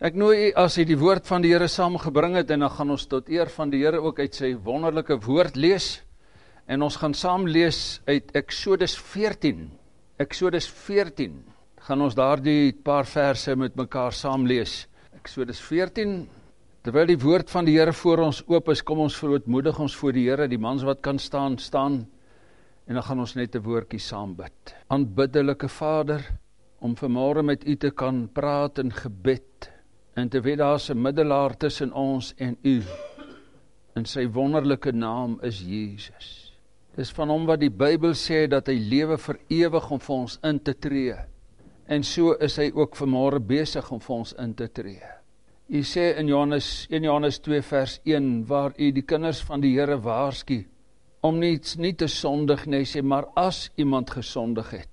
Ek nooi u as hy die woord van die Here saamgebring het, en dan gaan ons tot eer van die Here ook uit sy wonderlike woord lees, en ons gaan saam lees uit Exodus 14. Exodus 14, gaan ons daardie paar verse met mekaar saam lees. Exodus 14, terwyl die woord van die Here voor ons oop is, kom ons verootmoedig ons voor die Here, die mans wat kan staan, staan, en dan gaan ons net 'n woordjie saam bid. Aanbiddelike Vader, om vanmôre met u te kan praat in gebed, en te weet daar is 'n middelaar tussen ons en u, en sy wonderlike naam is Jesus. Dis van hom wat die Bybel sê, dat hy lewe vir ewig om vir ons in te tree, en so is hy ook vanmôre besig om vir ons in te tree. U sê in 1 Johannes 2 vers 1, waar u die kinders van die Here waarsku, om nie te sondig nie, sê, maar as iemand gesondig het,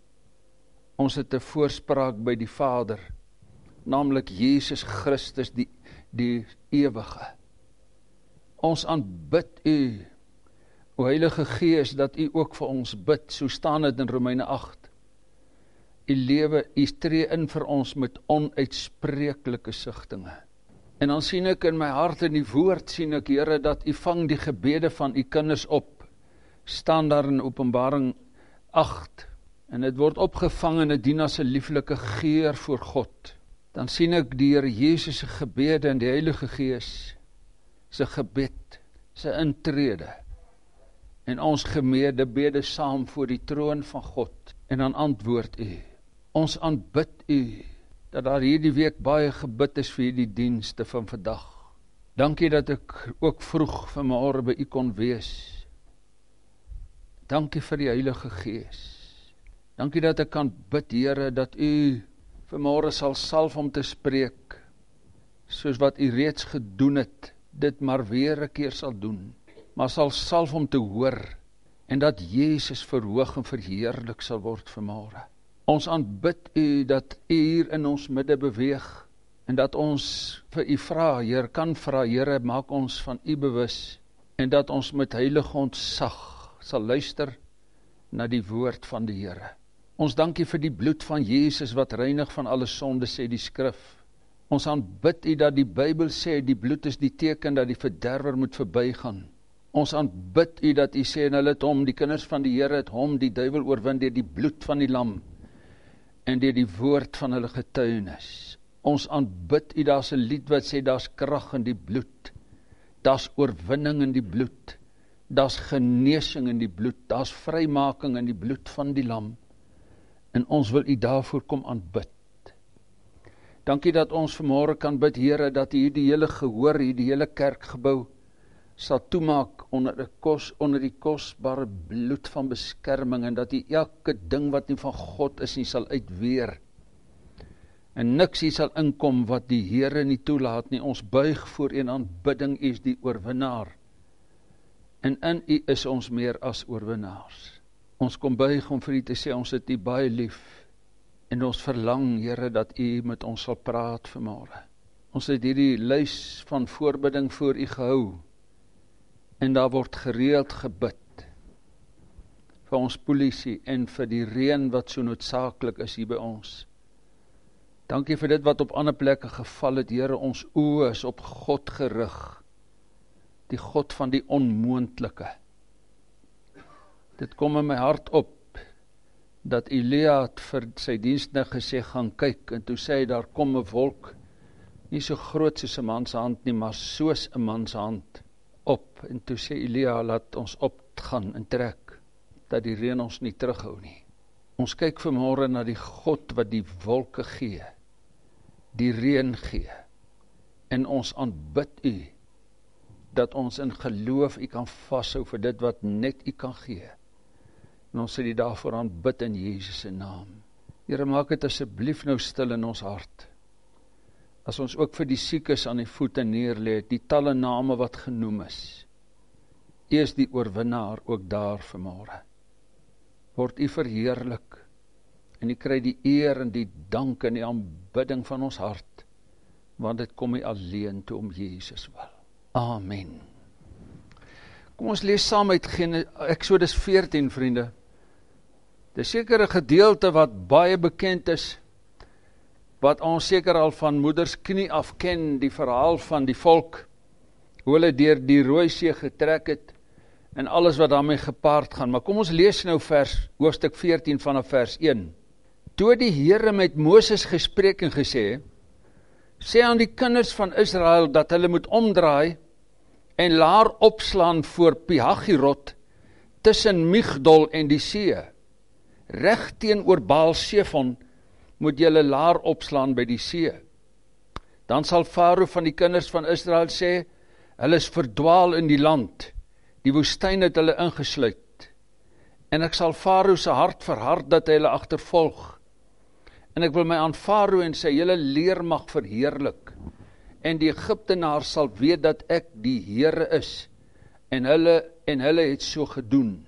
ons het 'n voorspraak by die Vader, naamlik Jesus Christus, die ewige. Ons aanbid u, o Heilige Gees, dat u ook vir ons bid, so staan dit in Romeine 8. U lewe, u tree in vir ons met onuitspreeklike sigtinge. En dan sien ek in my hart in die woord, sien ek, Here, dat u vang die gebede van u kinders op, staan daar in Openbaring 8, en dit word opgevang en dit dien as 'n lieflike geur voor God. Dan sien ek die Here Jesus se gebede en die Heilige Gees se gebed, se intrede, en ons gemeede bede saam voor die troon van God, en dan antwoord u. Ons aanbid u, dat daar hierdie week baie gebid is vir die dienste van vandag. Dankie dat ek ook vroeg vanmôre by u kon wees. Dankie vir die Heilige Gees. Dankie dat ek kan bid, Here, dat u vanmôre sal salf om te spreek, soos wat u reeds gedoen het, dit maar weer 'n keer sal doen, maar sal salf om te hoor, en dat Jesus verhoog en verheerlik sal word vanmôre. Ons aanbid u, dat u hier in ons midde beweeg, en dat ons vir u vra, Heer, kan vra, Here, maak ons van u bewus, en dat ons met heilige ontzag sal luister na die woord van die Here. Ons dankie vir die bloed van Jesus wat reinig van alle sonde, sê die skrif. Ons aanbid u dat die Bybel sê, die bloed is die teken dat die verderwer moet verbygaan. Ons aanbid u dat u sê, en hulle het hom, die kinders van die Here het hom, die duiwel oorwin deur die bloed van die lam, en deur die woord van hulle getuienis. Ons aanbid u, daar's 'n lied wat sê, daar's krag in die bloed, daar's oorwinning in die bloed, daar's genesing in die bloed, daar's vrymaking in die bloed van die lam, en ons wil u daarvoor kom aanbid. Dankie dat ons vanmôre kan bid, Here, dat u hierdie hele gehoor, hierdie hele kerkgebou sal toemaak onder die kosbare bloed van beskerming, en dat u elke ding wat nie van God is nie sal uitweer, en niks hier sal inkom wat die Here nie toelaat nie. Ons buig voor u in aanbidding, u is die oorwinnaar, en in u is ons meer as oorwinnaars. Ons kom buig om vir u te sê, ons het u baie lief, en ons verlang, Here, dat u met ons sal praat vanmôre. Ons het hierdie lys van voorbidding voor u gehou, en daar word gereeld gebid vir ons polisie en vir die reën wat so noodsaaklik is hier by ons. Dankie vir dit wat op ander plekke geval het, Here, ons oë is op God gerig, die God van die onmoontlike. Dit kom in my hart op, dat Elia het vir sy diensknegt gesê, gaan kyk, en toe sê hy, daar kom 'n wolk, nie so groot soos 'n man se hand nie, maar soos 'n man se hand op, en toe sê Elia, laat ons opgaan en trek, dat die reën ons nie terughou nie. Ons kyk vanmôre na die God wat die wolke gee, die reën gee, en ons aanbid u, dat ons in geloof u kan vashou vir dit wat net u kan gee, en ons sê die daarvoor aanbid in Jesus se naam. Here, maak dit asseblief nou stil in ons hart, as ons ook vir die siekes aan die voete neerlê, die talle name wat genoem is. U is die oorwinnaar ook daar vanmôre. Word u verheerlik, en u kry die eer en die dank en die aanbidding van ons hart, want dit kom u alleen toe om Jesus wil. Amen. Kom ons lees saam uit Exodus 14, vriende. Dis seker 'n gedeelte wat baie bekend is, wat ons seker al van moeders knie af ken, die verhaal van die volk, hoe hulle deur die Rooi See getrek het, en alles wat daarmee gepaard gaan. Maar kom ons lees nou hoofstuk 14 vanaf vers 1. Toe die Here met Moses gespreek en gesê, sê aan die kinders van Israel dat hulle moet omdraai en laar opslaan voor Pihahirot tussen Migdol en die see. Reg teenoor Baal Zephon moet julle laar opslaan by die see. Dan sal Farao van die kinders van Israel sê, hulle is verdwaal in die land, die woestyn het hulle ingesluit. En ek sal Farao se hart verhard dat hy hulle agtervolg. En ek wil my aan Farao en sy hele leermag verheerlik. En die Egiptenaars sal weet dat ek die Here is. En hulle het so gedoen.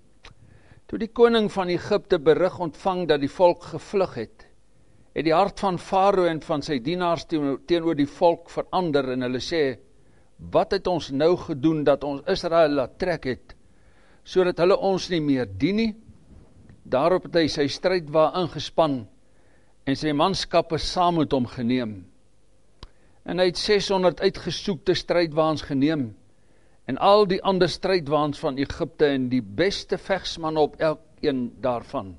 Toe die koning van Egipte berig ontvang dat die volk gevlug het die hart van Farao en van sy dienaars teenoor die volk verander en hulle sê, wat het ons nou gedoen dat ons Israel laat trek het, sodat hulle ons nie meer dien nie? Daarop het hy sy strydwa ingespan en sy manskappe saam met hom geneem. En hy het 600 uitgesoekte strydwaans geneem, en al die ander strydwaans van Egipte en die beste vegsmanne op elkeen daarvan.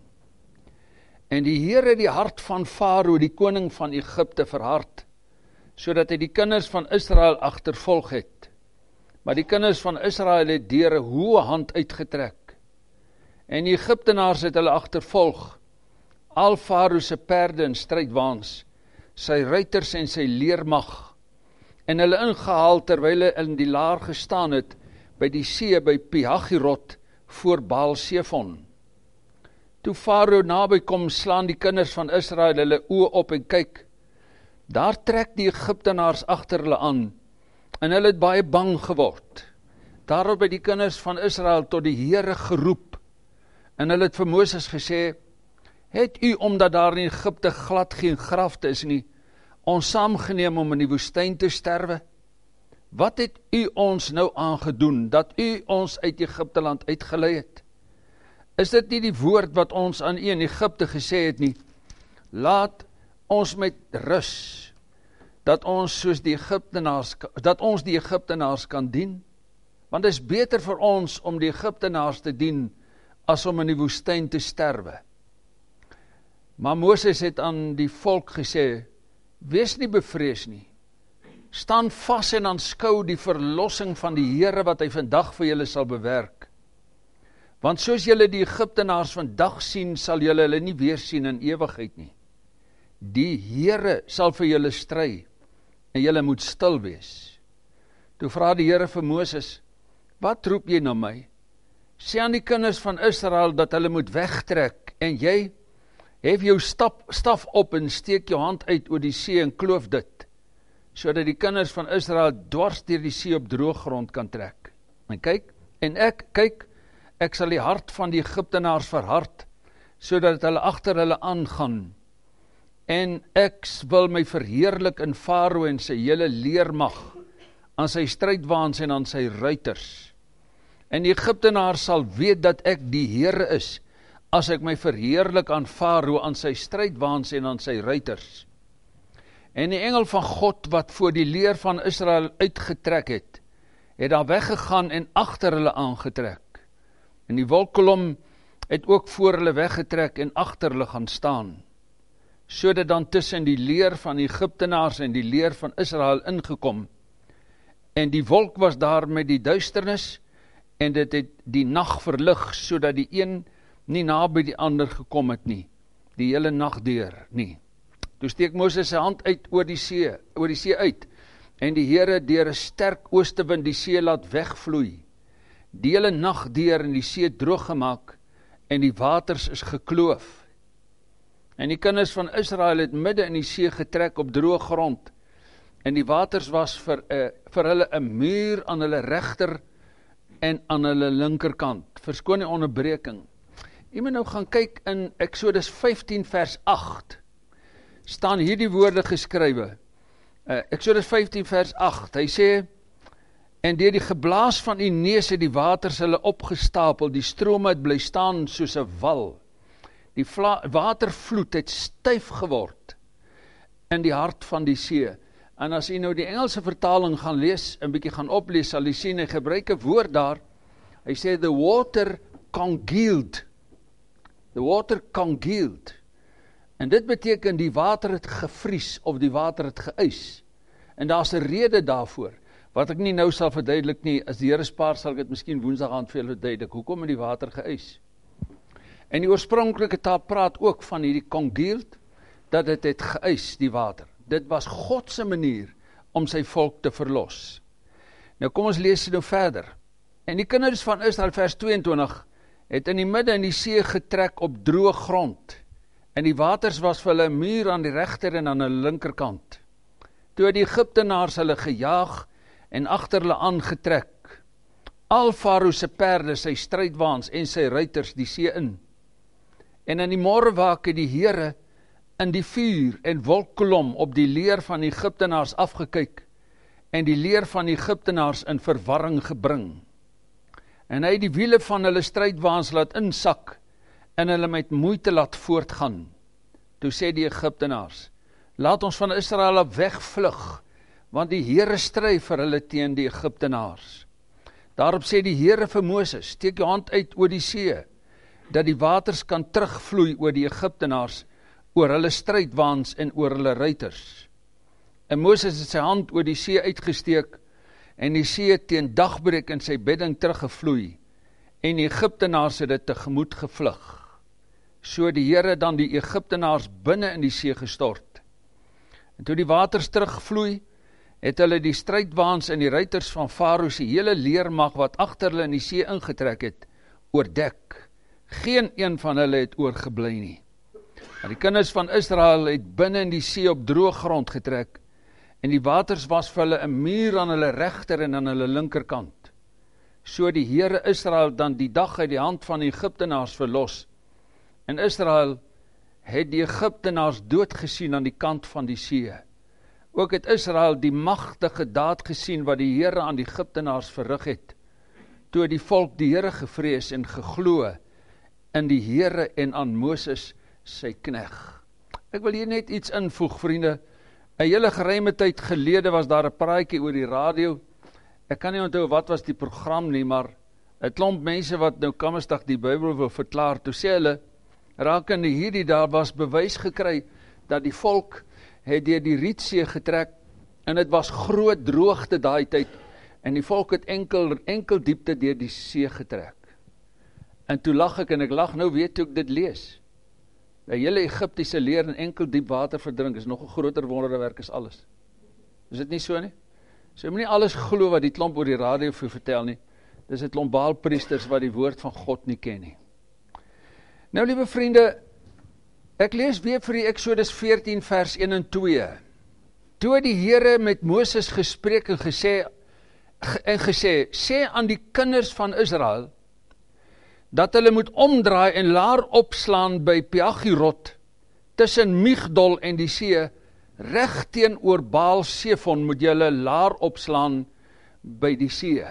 En die Here het die hart van Farao, die koning van Egipte, verhard, sodat hy die kinders van Israel agtervolg het. Maar die kinders van Israel het deur 'n hoë hand uitgetrek. En die Egiptenaars het hulle agtervolg, al Farao se perde en strydwaans, sy ruiters en sy leermag, en hulle ingehaal terwyl hulle in die laar gestaan het, by die see by Pihahirot, voor Baal Zephon. Toe Farao naby kom, slaan die kinders van Israel hulle oë op en kyk. Daar trek die Egiptenaars agter hulle aan, en hulle het baie bang geword. Daarop het die kinders van Israel tot die Here geroep, en hulle het vir Moses gesê, het u, omdat daar in Egipte glad geen grafte is nie, ons saamgeneem om in die woestyn te sterwe? Wat het u ons nou aangedoen, dat u ons uit Egipte land uitgelei het? Is dit nie die woord wat ons aan u in Egipte gesê het nie? Laat ons met rus, dat ons die Egiptenaars kan dien? Want dit is beter vir ons om die Egiptenaars te dien, as om in die woestyn te sterwe. Maar Moses het aan die volk gesê, wees nie bevrees nie, staan vas en aanskou die verlossing van die Here wat hy vandag vir julle sal bewerk. Want soos julle die Egiptenaars vandag sien, sal julle hulle nie weer sien in ewigheid nie. Die Here sal vir julle stry, en julle moet stil wees. Toe vra die Here vir Moses, wat roep jy na my? Sê aan die kinders van Israel dat hulle moet wegtrek, en jy, hef jou staf op en steek jou hand uit oor die see en kloof dit, sodat die kinders van Israel dwars deur die see op droë grond kan trek. En ek sal die hart van die Egiptenaars verhard, sodat hulle agter hulle aangaan, en ek wil my verheerlik in Farao en sy hele leermag, aan sy strydwaans en aan sy ruiters. En die Egiptenaars sal weet dat ek die Here is, as ek my verheerlik aan Farao, aan sy strydwaans en aan sy ruiters. En die engel van God, wat voor die leer van Israel uitgetrek het daar weggegaan en agter hulle aangetrek. En die wolkkolom het ook voor hulle weggetrek en agter hulle gaan staan, sodat dan tussen die leer van die Egiptenaars en die leer van Israel ingekom. En die wolk was daar met die duisternis, en dit het die nag verlig, sodat die een nie naby die ander gekom het nie, die hele nag deur nie. Toe steek Moses sy hand uit oor die see uit, en die Here deur 'n sterk oostewind die see laat wegvloei, die hele nag deur in die see droog gemaak, en die waters is gekloof. En die kinders van Israel het midde in die see getrek op droë grond, en die waters was vir hulle 'n muur aan hulle regter en aan hulle linkerkant. Verskoon die onderbreking. Jy moet nou gaan kyk in Exodus 15 vers 8, staan hierdie woorde geskrywe. Exodus 15 vers 8, hy sê, en deur die geblaas van die neus het die waters hulle opgestapel, die strome het bly staan soos 'n wal. Die watervloed het styf geword, in die hart van die see. En as jy nou die Engelse vertaling gaan lees, 'n bietjie gaan oplees, sal jy sien, hy gebruik 'n woord daar, hy sê, the water congealed. The water congealed. En dit beteken die water het gevries, of die water het geys. En daar's 'n rede daarvoor, wat ek nie nou sal verduidelik nie, as die Here spaar sal ek dit miskien woensdag aand vir julle verduidelik, hoekom het die water geys? En die oorspronklike taal praat ook van hierdie congealed, dat dit het geys, die water. Dit was God se manier om sy volk te verlos. Nou kom ons lees nou verder. En die kinders van Israel, vers 22, het in die midde in die see getrek op droë grond. En die waters was vir hulle 'n muur aan die regter en aan die linkerkant. Toe het die Egiptenaars hulle gejaag en agter hulle aangetrek. Al Farao se perde, sy strydwaans en sy ruiters die see in. En in die môrewaak het die Here in die vuur en wolkkolom op die leer van die Egiptenaars afgekyk en die leer van die Egiptenaars in verwarring gebring. En hy het die wiele van hulle strydwaans laat insak en hulle met moeite laat voortgaan. Toe sê die Egiptenaars, laat ons van Israel af wegvlug, want die Here stry vir hulle teen die Egiptenaars. Daarop sê die Here vir Moses, steek jou hand uit oor die see, dat die waters kan terugvloei oor die Egiptenaars, oor hulle strydwaans en oor hulle ruiters. En Moses het sy hand oor die see uitgesteek, en die see het teen dagbreek in sy bedding teruggevloei, en die Egiptenaars het dit tegemoet gevlug. So die Here dan die Egiptenaars binne in die see gestort. En toe die waters terugvloei, het hulle die strydwaans en die ruiters van Farao se hele leermag wat agter hulle in die see ingetrek het, oordek. Geen een van hulle het oorgebly nie. En die kinders van Israel het binne in die see op droë grond getrek, en die waters was vir hulle 'n muur aan hulle regter en aan hulle linkerkant. So die Here Israel dan die dag uit die hand van die Egiptenaars verlos, en Israel het die Egiptenaars dood gesien aan die kant van die see. Ook het Israel die magtige daad gesien wat die Here aan die Egiptenaars verrig het, toe die volk die Here gevrees en geglo in die Here en aan Moses sy knegt. Ek wil hier net iets invoeg, vriende. 'n hele geruime tyd gelede was daar 'n praatjie oor die radio. Ek kan nie onthou wat was die program nie, maar 'n klomp mense wat nou Kammersdag die Bybel wil verklaar, toe sê hulle, rakende hierdie daar was bewys gekry, dat die volk het deur die Rietsee getrek, en dit was groot droogte daai tyd, en die volk het enkel diepte deur die see getrek. En toe lag ek, en ek lag nou weet toe ek dit lees. Die hele Egiptiese leer in enkel diep water verdrink, is nog 'n groter wonderwerk as alles. Is dit nie so nie? So jy moet nie alles glo wat die klomp oor die radio vir vertel nie. Dis 'n klomp Baalpriesters wat die woord van God nie ken nie. Nou, liewe vriende, ek lees weer vir die Exodus 14 vers 1 en 2. Toe die Here met Moses gespreek en gesê, sê aan die kinders van Israel, dat hulle moet omdraai en laar opslaan by Piagirot, tussen Migdol en die see, reg teenoor Baal Sefon moet julle laar opslaan by die see.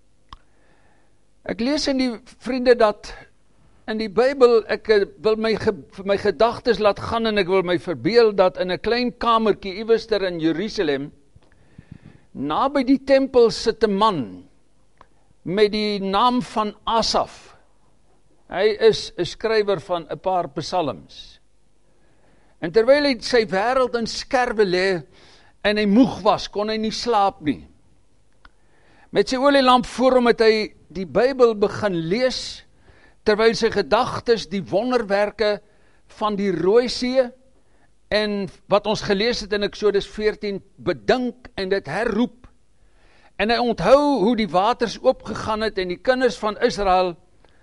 Ek lees in die vriende dat in die Bybel, ek wil my gedagtes laat gaan en ek wil my verbeel dat in 'n klein kamertjie iewester in Jerusalem, naby die tempel sit 'n man met die naam van Asaf. Hy is 'n skrywer van 'n paar psalms. En terwyl hy sy wêreld in skerwe lê en hy moeg was, kon hy nie slaap nie. Met sy olielamp voor hom het hy die Bybel begin lees, terwyl sy gedagtes die wonderwerke van die Rooi See en wat ons gelees het in Exodus 14 bedink en dit herroep. En hy onthou hoe die waters oopgegaan het en die kinders van Israel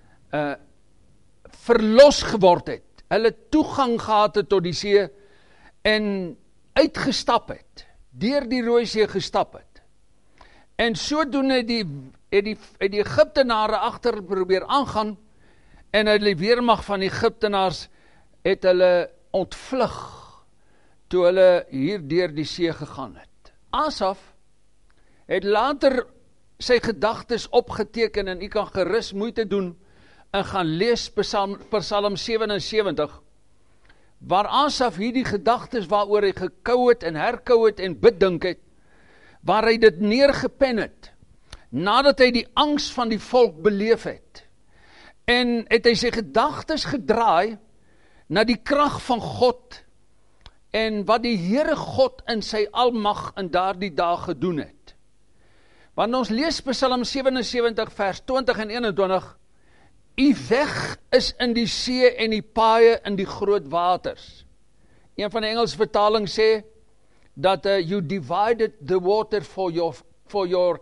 verlos geword het. Hulle toegang gehad het tot die see en uitgestap het, deur die Rooi See gestap het. En sodoende het die Egiptenare agter probeer aangaan en uit die weermag van die Egiptenaars het hulle ontvlug toe hulle hier deur die see gegaan het. Asaf het later sy gedagtes opgeteken en u kan gerus moeite doen en gaan lees Psalm 77, waar Asaf hierdie gedagtes waaroor hy gekou het en herkou het en bedink het, waar hy dit neergepen het, nadat hy die angs van die volk beleef het, en het hy sy gedagtes gedraai na die krag van God, en wat die Here God in sy almag in daardie dag gedoen het. Want ons lees Psalm 77 vers 20 en 21, U weg is in die see en die paaie in die groot waters. Een van die Engelse vertalings sê, dat you divided the water for your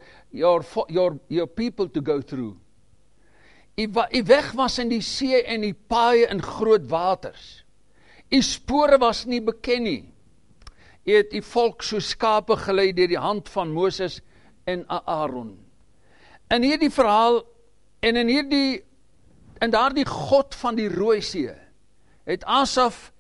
people to go through. U weg was in die see en die paaie in groot waters. U spore was nie beken nie. U het die volk so skape gelei deur die hand van Moses en Aaron. In hierdie verhaal en in daardie God van die Rooi See het Asaf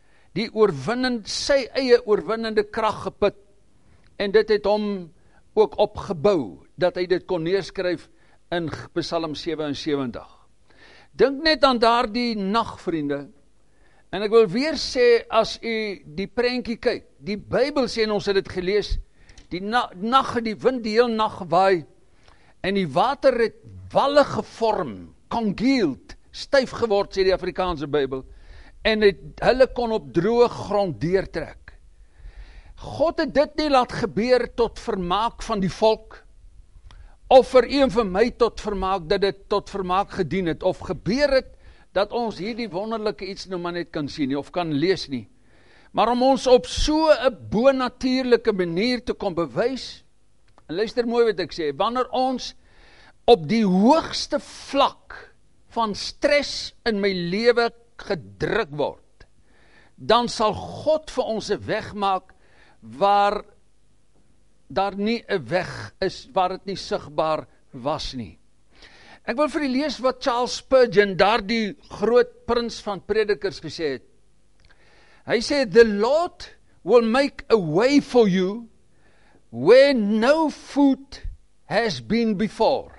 sy eie oorwinnende krag geput, en dit het hom ook opgebou, dat hy dit kon neerskryf in Psalm 77. Dink net aan daardie nag, vriende, en ek wil weer sê, as u die prentjie kyk, die Bybel sê, en ons het dit gelees, die wind die heel nag waai, en die water het walle gevorm, congealed, styf geword, sê die Afrikaanse Bybel, en hulle kon op droë grond deurtrek. God het dit nie laat gebeur tot vermaak van die volk, of vir u en vir my tot vermaak, dat dit tot vermaak gedien het, of gebeur het, dat ons hierdie wonderlike iets nou maar net kan sien nie, of kan lees nie, maar om ons op so 'n bonatuurlike manier te kom bewys, en luister mooi wat ek sê, wanneer ons op die hoogste vlak van stres in my lewe gedruk word, dan sal God vir ons 'n weg maak, waar daar nie 'n weg is, waar dit nie sigbaar was nie. Ek wil vir u lees wat Charles Spurgeon, daardie groot prins van predikers, gesê het. Hy sê, the Lord will make a way for you where no foot has been before.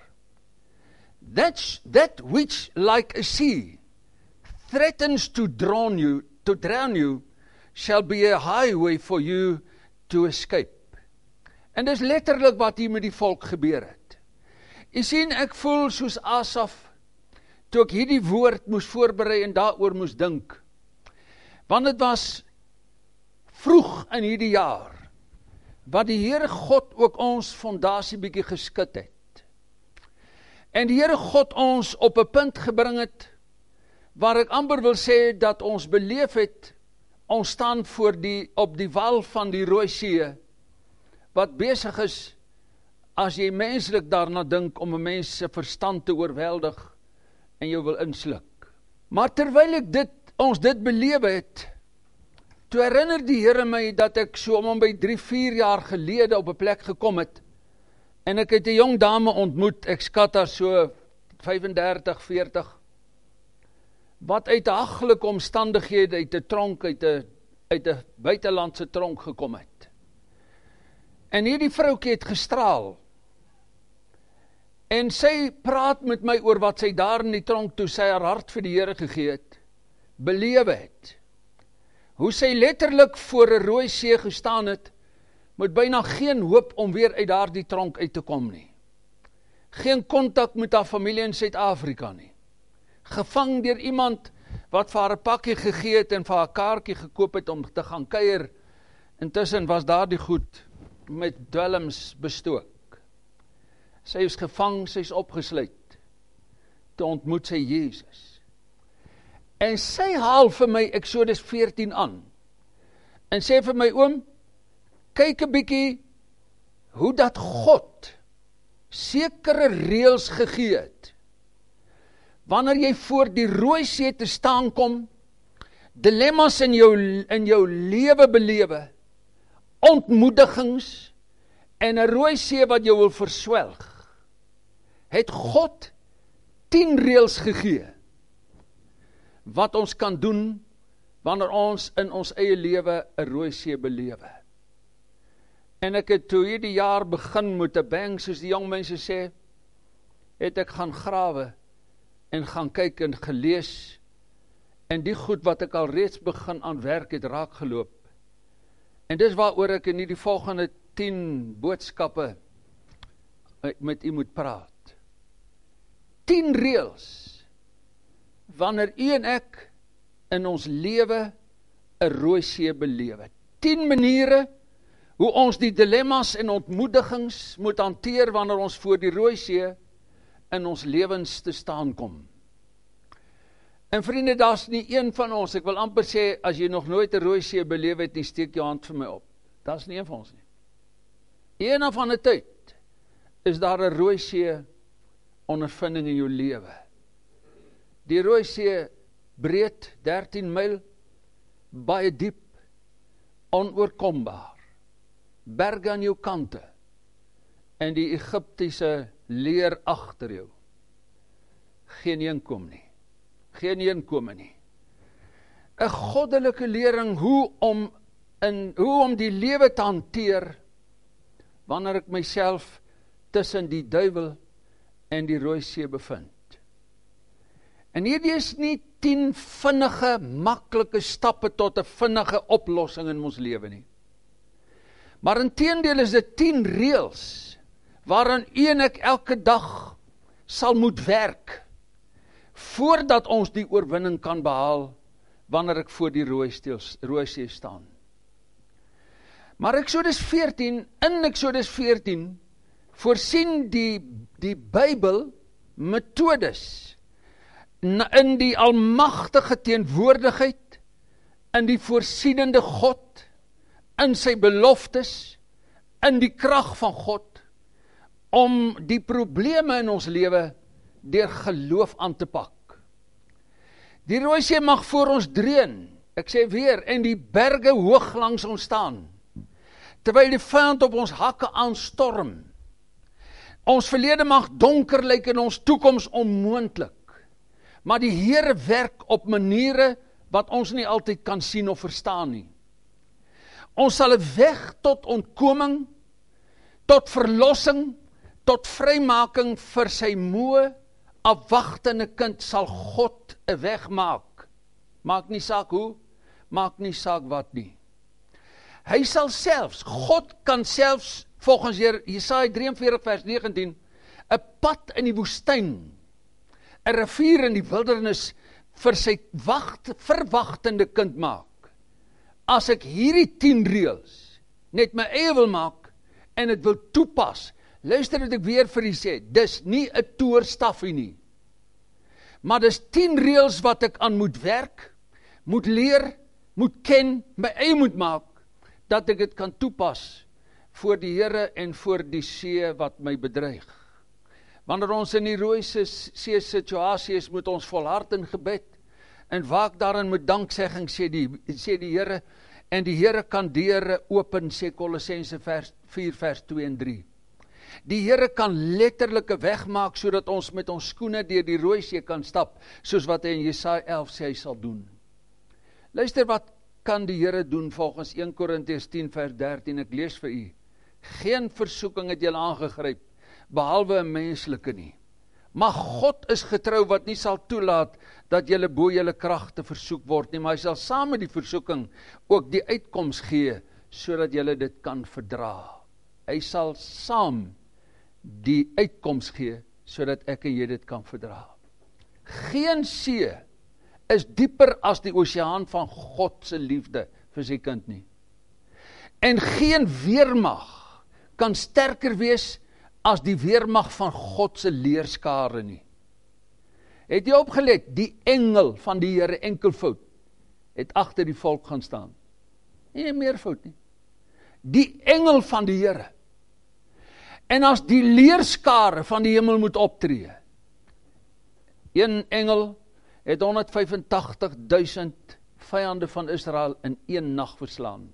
That which like a sea threatens to drown you shall be a highway for you to escape. En dis letterlik wat hier met die volk gebeur het. U sien, ek voel soos Asaf, toe ek hierdie woord moes voorberei en daaroor moes dink. Want het was vroeg in hierdie jaar, wat die Here God ook ons fondasie bietjie geskit het. En die Here God ons op 'n punt gebring het, waar ek amper wil sê, dat ons beleef het, ons staan op die wal van die Rooi See, wat besig is, as jy menslik daarna dink, om 'n mens se verstand te oorweldig, en jou wil insluk. Maar terwyl ek ons dit beleef het, toe herinner die Here my, dat ek so om by 3-4 jaar gelede op 'n plek gekom het, en ek het 'n jong dame ontmoet, ek skat haar so 35, 40, wat uit haglike omstandighede, uit 'n tronk, uit 'n buitelandse tronk gekom het. En hierdie vroukie het gestraal, en sy praat met my oor wat sy daar in die tronk, toe sy haar hart vir die Here gegee het, belewe het, hoe sy letterlik voor 'n Rooi See gestaan het, met byna geen hoop om weer uit daardie tronk uit te kom nie. Geen kontak met haar familie in Suid-Afrika nie. Gevang deur iemand wat vir haar 'n pakkie gegee het en vir haar 'n kaartjie gekoop het om te gaan kuier. Intussen was daardie goed met dwelms bestook. Sy is gevang, sy is opgesluit. Toe ontmoet sy Jesus. En sy haal vir my Exodus 14 aan. En sê vir my, oom, kyk 'n bietjie hoe dat God sekere reëls gegee het. Wanneer jy voor die Rooi See te staan kom, dilemma's in jou lewe belewe, ontmoedigings en 'n Rooi See wat jou wil verswelg, het God 10 reëls gegee wat ons kan doen wanneer ons in ons eie lewe 'n Rooi See belewe. En ek het toe hierdie jaar begin met 'n bang, soos die jong mense sê, het ek gaan grawe en gaan kyk en gelees en die goed wat ek al reeds begin aan werk het, raak geloop. En dis waaroor ek in die volgende 10 boodskappe met u moet praat. 10 reëls, wanneer u en ek in ons lewe 'n rooi see belewe. 10 maniere hoe ons die dilemma's en ontmoedigings moet hanteer wanneer ons voor die rooi see in ons lewens te staan kom. En vriende, daar's nie een van ons, ek wil amper sê, as jy nog nooit 'n rooi see beleef het nie, steek jou hand vir my op. Daar's nie een van ons nie. Een of ander tyd is daar 'n rooi see ondervinding in jou lewe. Die rooi see breed 13 myl, baie diep, onoorkombaar, berge aan jou kante, en die Egiptiese leer agter jou. Geen inkom nie. Geen inkome nie. 'n goddelike lering hoe om die lewe te hanteer wanneer ek myself tussen die duiwel en die rooi see bevind. En hierdie is nie 10 vinnige, maklike stappe tot 'n vinnige oplossing in ons lewe nie. Maar inteendeel is dit 10 reëls waaraan u en ek elke dag sal moet werk voordat ons die oorwinning kan behaal wanneer ek voor die rooi see staan. Maar in Exodus 14 voorsien die Bybel metodes in die almagtige teenwoordigheid, in die voorsienende God, in sy beloftes, in die krag van God, om die probleme in ons lewe deur geloof aan te pak. Die rooi see mag voor ons dreun, ek sê weer, en die berge hoog langs ons staan, terwyl die vyand op ons hakke aanstorm. Ons verlede mag donker lyk en ons toekoms onmoontlik, maar die Here werk op maniere wat ons nie altyd kan sien of verstaan nie. Ons sal 'n weg tot ontkoming, tot verlossing, tot vrymaking vir sy moe, afwagtende kind sal God 'n weg maak. Maak nie saak hoe, maak nie saak wat nie. Hy sal selfs, God kan selfs, volgens Jesaja 43 vers 19, 'n pad in die woestyn, 'n rivier in die wildernis vir sy verwagtende kind maak. As ek hierdie 10 reëls net my eie wil maak en dit wil toepas, luister wat ek weer vir u sê, dis nie 'n toerstafie nie. Maar dis 10 reëls wat ek aan moet werk, moet leer, moet ken, my eie moet maak, dat ek dit kan toepas voor die Here en voor die see wat my bedreig. Wanneer ons in die rooi see situasie is, moet ons volhard in gebed en waak daarin met danksegging, sê die Here, en die Here kan deure open, sê Kolossense 4 vers 2 en 3. Die Here kan letterlike weg maak, sodat ons met ons skoene deur die rooi see kan stap, soos wat hy in Jesaja 11 sê hy sal doen. Luister, wat kan die Here doen volgens 1 Korintiërs 10 vers 13, ek lees vir u. Geen versoeking het julle aangegryp, behalwe 'n menslike nie. Maar God is getrou wat nie sal toelaat dat julle bo julle kragte versoek word nie, maar hy sal saam met die versoeking ook die uitkoms gee, sodat julle dit kan verdra. Hy sal saam die uitkoms gee, sodat ek en jy dit kan verdra. Geen see is dieper as die oseaan van God se liefde vir sy kind nie. En geen weermag kan sterker wees as die weermag van God se leerskare nie. Het jy opgelet, die engel van die Here enkelvoud het agter die volk gaan staan. Nie meervoud nie. Die engel van die Here. En as die leerskare van die hemel moet optree, een engel het 185.000 vyande van Israel in een nag verslaan.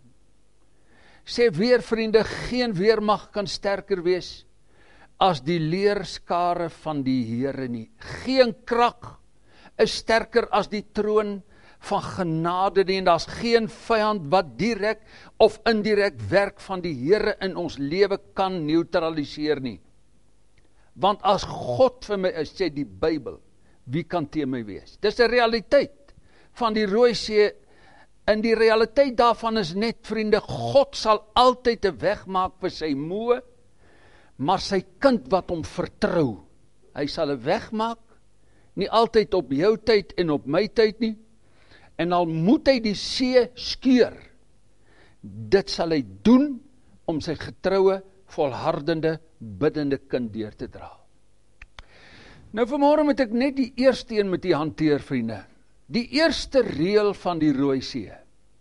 Sê weer, vriende, geen weermag kan sterker wees as die leerskare van die Here nie. Geen krag is sterker as die troon van genade nie, en daar's geen vyand wat direk of indirek werk van die Here in ons lewe kan neutraliseer nie. Want as God vir my is, sê die Bybel, wie kan teen my wees? Dis 'n realiteit van die Rooi See, en die realiteit daarvan is net, vriende, God sal altyd 'n weg maak vir sy moe, maar sy kind wat hom vertrou, hy sal 'n weg maak, nie altyd op jou tyd en op my tyd nie, en al moet hy die see skeur, dit sal hy doen om sy getroue, volhardende, biddende kind deur te dra. Nou vanmôre moet ek net die eerste een met u hanteer, vriende. Die eerste reël van die Rooi See.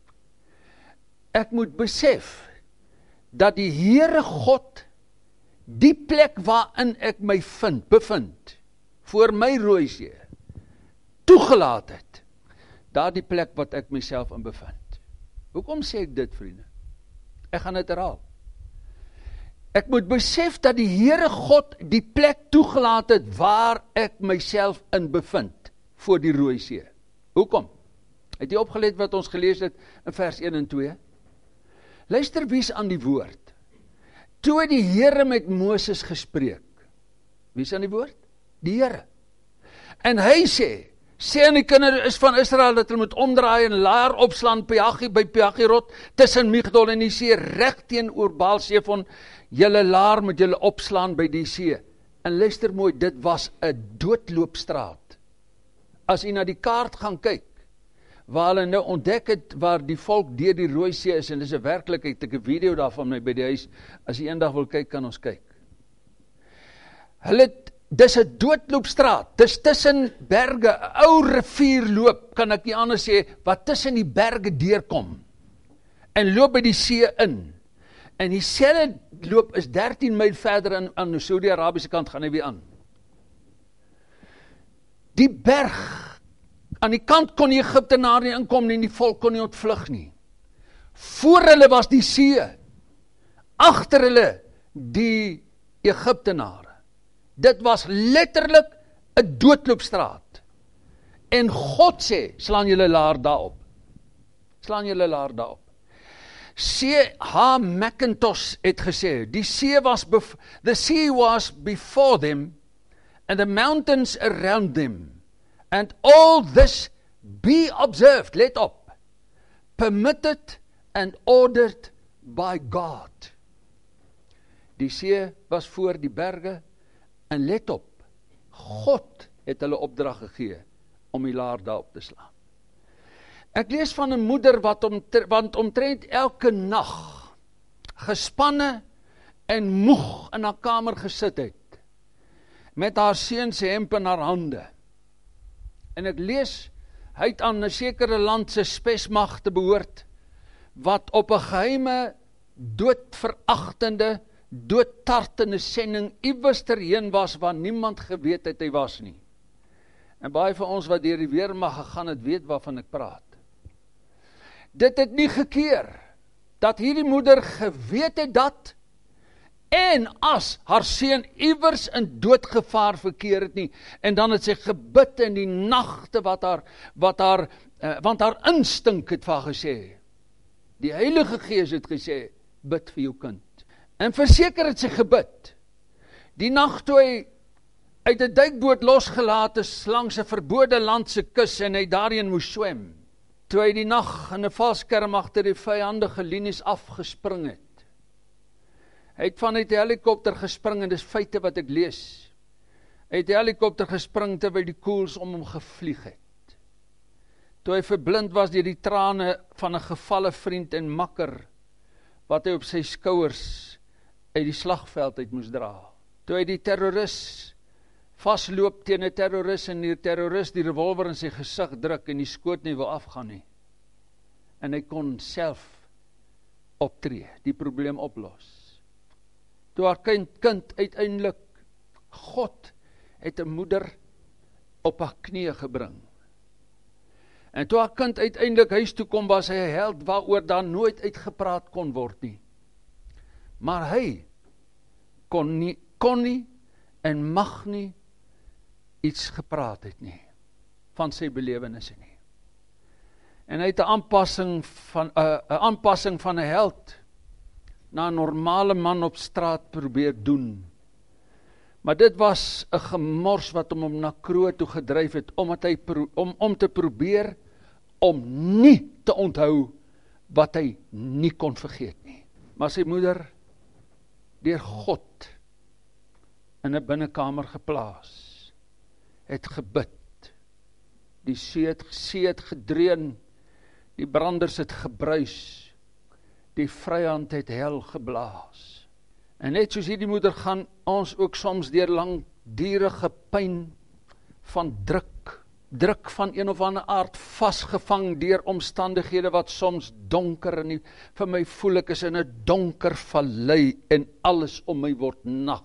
Ek moet besef dat die Here God die plek waarin ek my bevind, voor my Rooi See, toegelaat het, daardie plek wat ek myself in bevind. Hoekom sê ek dit, vriende? Ek gaan dit herhaal. Ek moet besef dat die Here God die plek toegelaat het waar ek myself in bevind, voor die Rooi See. Hoekom? Het jy opgelet wat ons gelees het in vers 1 en 2? Luister wie's aan die woord. Toe het die Here met Moses gespreek. Wie's aan die woord? Die Here. En hy sê aan die kinders van Israel dat hulle moet omdraai en laar opslaan by Pihahirot tussen Migdol en die see, reg teenoor Baal-Sefon, julle laar moet julle opslaan by die see. En luister mooi, dit was 'n doodloopstraat. As jy na die kaart gaan kyk, waar hulle nou ontdek het, waar die volk deur die Rooi See is, en dis 'n werklikheid, ek 'n video daarvan my by die huis, as jy eendag wil kyk, kan ons kyk. Dis 'n doodloopstraat, dis tussen berge, 'n ou rivier loop, kan ek nie anders sê, wat tussen die berge deurkom, en loop by die see in, en dieselfde loop is 13 myl verder aan die Saudi-Arabiese kant, gaan hy weer aan. Die berg, aan die kant kon die Egiptenaar nie inkom nie, en die volk kon nie ontvlug nie. Voor hulle was die see, agter hulle die Egiptenare. Dit was letterlik 'n doodloopstraat. En God sê, slaan julle laar daarop. Slaan julle laar daarop. C.H. Mackintosh het gesê, the sea was before them, and the mountains around them, and all this be observed, let op, permitted and ordered by God. Die see was voor die berge, en let op, God het hulle opdrag gegee om die laar daarop te slaan. Ek lees van 'n moeder wat omtrent elke nag gespanne en moeg in haar kamer gesit het, met haar seun se hemp in haar hande. En ek lees, hy het aan 'n sekere land se spesmagte behoort, wat op 'n geheime, doodveragtende, doodtartende sending iewers terheen was, waar niemand geweet het hy was nie. En baie van ons wat deur die weermag gegaan het, weet waarvan ek praat. Dit het nie gekeer, dat hierdie moeder geweet het dat, en as haar seun iewers in doodgevaar verkeer het nie, en dan het sy gebid in die nagte want haar instink het van gesê, die Heilige Gees het gesê, bid vir jou kind. En verseker het sy gebid, die nag toe hy uit 'n duikboot losgelaat is, langs 'n verbode land se kus, en hy daarin moes swem, toe hy die nag in 'n valskerm agter die vyandige linies afgespring het. Hy het vanuit die helikopter gespring, en dis feite wat ek lees. Hy het die helikopter gespring, terwyl die koels om hom gevlieg het. Toe hy verblind was deur die trane van 'n gevalle vriend en makker, wat hy op sy skouers uit die slagveld uit moes dra. Toe hy die terroris vasloop teen 'n terroris, en die terroris die revolver in sy gesig druk, en die skoot nie wil afgaan nie. En hy kon self optree, die probleem oplos. Toe haar kind uiteindelik, God het 'n moeder op haar knieë gebring. En toe haar kind uiteindelik huis toe kom, was hy 'n held waaroor daar nooit uitgepraat kon word nie. Maar hy kon nie en mag nie iets gepraat het nie, van sy belewennisse nie. En hy het 'n aanpassing van 'n held na 'n normale man op straat probeer doen. Maar dit was 'n gemors wat hom na kroeg toe gedryf het, omdat hy om te probeer om nie te onthou wat hy nie kon vergeet nie. Maar sy moeder, deur God, in 'n binnekamer geplaas, het gebid. Die see het gedreun, die branders het gebruis, die vyand het hel geblaas. En net soos hierdie moeder gaan ons ook soms deur langdurige pyn van druk van een of ander aard, vasgevang deur omstandighede wat soms donker en vir my voel ek is in 'n donker vallei en alles om my word nag.